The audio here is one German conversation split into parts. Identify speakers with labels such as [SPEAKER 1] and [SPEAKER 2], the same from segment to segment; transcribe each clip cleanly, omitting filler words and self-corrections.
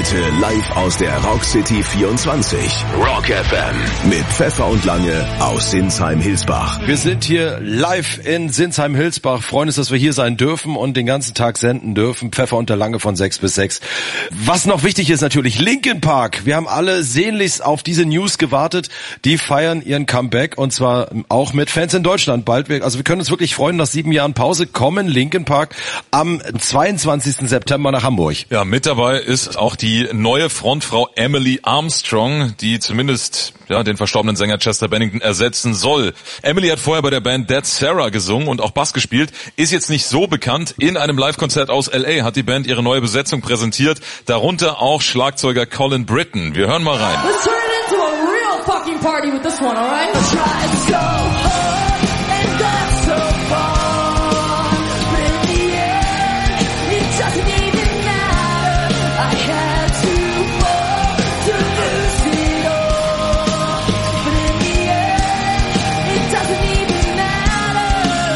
[SPEAKER 1] Heute live aus der Rock City 24. Rock FM mit Pfeffer und Lange aus Sinsheim-Hilsbach.
[SPEAKER 2] Wir sind hier live in Sinsheim-Hilsbach. Freuen uns, dass wir hier sein dürfen und den ganzen Tag senden dürfen. Pfeffer und der Lange von 6 bis 6. Was noch wichtig ist natürlich, Linkin Park. Wir haben alle sehnlichst auf diese News gewartet. Die feiern ihren Comeback und zwar auch mit Fans in Deutschland bald. Also wir können uns wirklich freuen, nach 7 Jahren Pause kommen Linkin Park am 22. September nach Hamburg.
[SPEAKER 3] Ja, mit dabei ist auch die neue Frontfrau Emily Armstrong, die zumindest den verstorbenen Sänger Chester Bennington ersetzen soll. Emily hat vorher bei der Band Dead Sarah gesungen und auch Bass gespielt, ist jetzt nicht so bekannt. In einem Live-Konzert aus L.A. hat die Band ihre neue Besetzung präsentiert, darunter auch Schlagzeuger Colin Britton. Wir hören mal rein.
[SPEAKER 4] Let's turn it into a real fucking party with this one, alright? Let's try to go hard and that's so far. But in the end, it doesn't even matter. I had to fall to lose it all. But in the end, it doesn't even matter.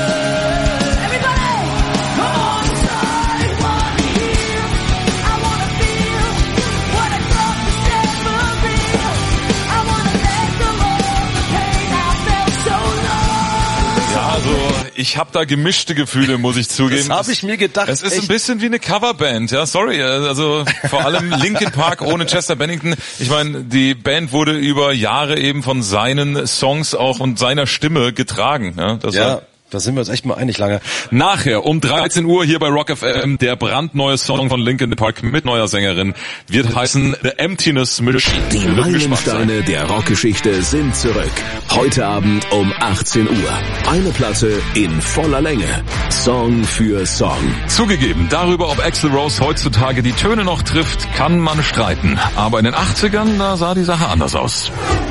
[SPEAKER 4] Everybody, come on, I wanna hear, I wanna feel what I thought was never real. I wanna let go of the pain I felt so long.
[SPEAKER 3] Ja, also ich habe da gemischte Gefühle, muss ich zugeben.
[SPEAKER 2] Das habe ich mir gedacht.
[SPEAKER 3] Es ist ein bisschen wie eine Coverband, ja, sorry. Also vor allem Linkin Park ohne Chester Bennington. Ich meine, die Band wurde über Jahre eben von seinen Songs auch und seiner Stimme getragen. Ja,
[SPEAKER 2] Da sind wir uns echt mal einig, Lange.
[SPEAKER 3] Nachher um 13 Uhr hier bei Rock FM der brandneue Song von Linkin Park mit neuer Sängerin wird heißen The Emptiness Machine.
[SPEAKER 1] Die Meilensteine der Rockgeschichte sind zurück. Heute Abend um 18 Uhr. Eine Platte in voller Länge. Song für Song.
[SPEAKER 3] Zugegeben, darüber, ob Axl Rose heutzutage die Töne noch trifft, kann man streiten. Aber in den 80ern, da sah die Sache anders aus.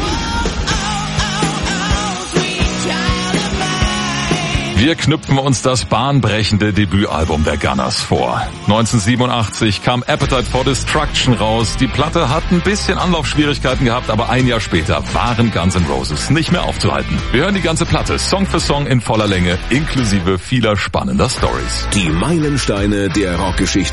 [SPEAKER 3] Wir knüpfen uns das bahnbrechende Debütalbum der Gunners vor. 1987 kam Appetite for Destruction raus. Die Platte hat ein bisschen Anlaufschwierigkeiten gehabt, aber ein Jahr später waren Guns N' Roses nicht mehr aufzuhalten. Wir hören die ganze Platte, Song für Song in voller Länge, inklusive vieler spannender Stories.
[SPEAKER 1] Die Meilensteine der Rockgeschichte.